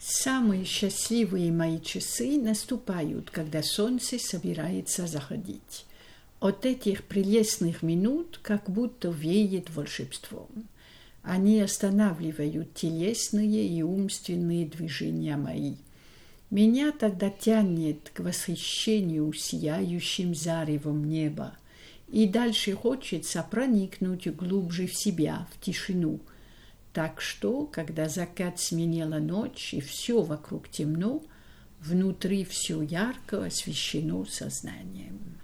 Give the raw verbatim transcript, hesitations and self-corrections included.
Самые счастливые мои часы наступают, когда солнце собирается заходить. От этих прелестных минут как будто веет волшебством. Они останавливают телесные и умственные движения мои. Меня тогда тянет к восхищению сияющим заревом неба, и дальше хочется проникнуть глубже в себя, в тишину. Так что, когда закат сменила ночь и все вокруг темно, внутри все ярко освещено сознанием.